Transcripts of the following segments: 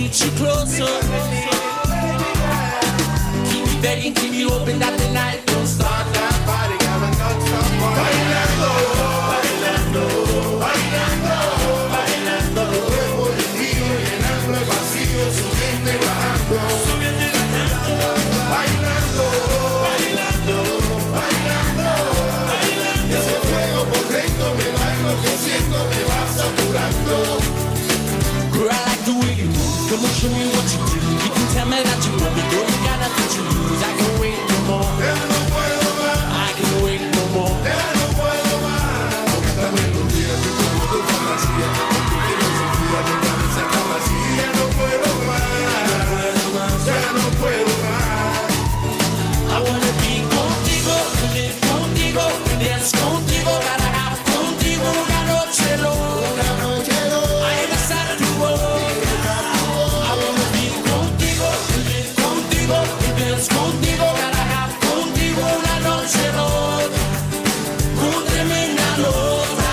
put you closer. Keep me begging, keep me hoping that the night don't start. That body got a nut somewhere. Bailando, bailando, bailando, bailando. Tu cuerpo y el mío llenando el vacío, subiendo y bajando. Subiendo y bajando. Bailando, bailando, bailando, bailando. Ese fuego por dentro me va enloqueciendo, me va saturando. Girl, I like the way you move. Come on, show me what you do. You can tell me that you love me, girl. You got nothing to lose. I can't wait no more. Ya no puedo más. I can't wait no more. Ya no puedo más. Porque esta melodía que como tu fantasía, tu filosofía, mi cabeza está vacía. Ya no puedo más. Ya no puedo más. I wanna be contigo, live contigo, dance contigo, gotta have contigo una noche loca. Contigo, gotta have contigo una noche loca, con tremenda nota.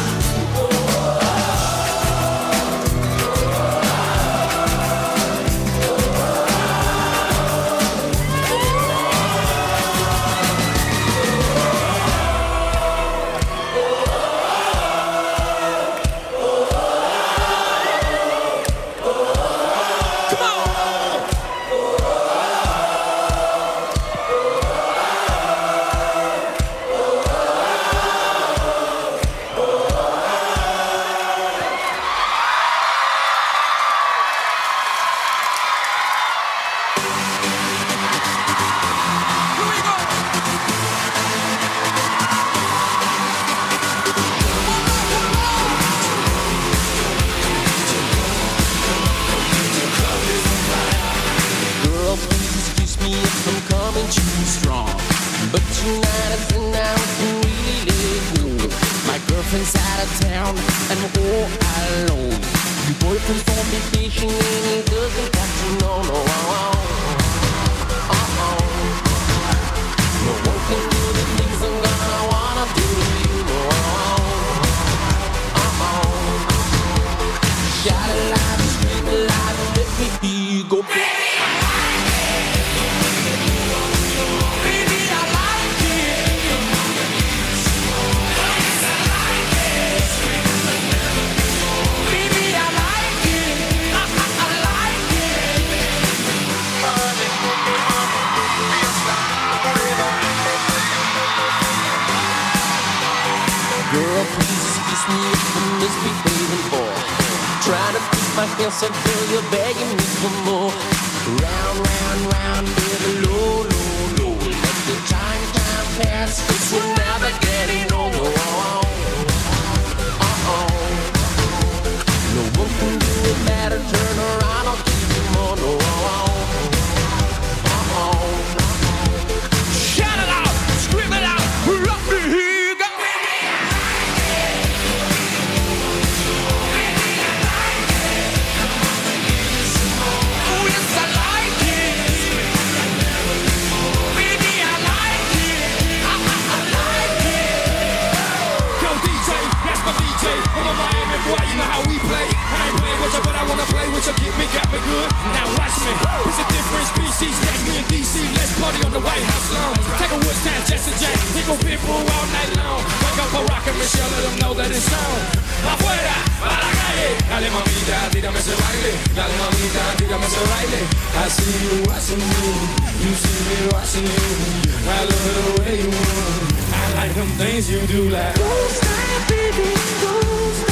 But tonight is the night we really live. My girlfriend's out of town and we're all alone. Your boyfriend's on vacation and he doesn't got to know. No, no one can do the things I'm gonna wanna do to you. Shout it loud and scream it loud and let me hear you go. Girl, please excuse me if I'm misbehaving or trying to keep my hands up, girl, you're begging me for more. Round, round, round, baby, low, low, low. Let the time pass, 'cause we're never getting old. No one can do it better, turn around, I'll give you more. Shout it out, scream it out, let me hear. Boy, you know how we play. I ain't playing with you, but I wanna play with you. Got me good. Now watch me. It's a different species. Like me in DC. Let's party on the White House lawn. Take a Woodstown, Jesse J. He gon' pit bull all night long. Wake up a rock and Michelle, let them know that it's on. Afuera, para la calle. Dale mamita, tírame ese baile. Dale mamita, tírame ese baile. I see you watching me. You see me watching you. I love the way you move. I like them things you do like. Don't stop, baby, don't stop.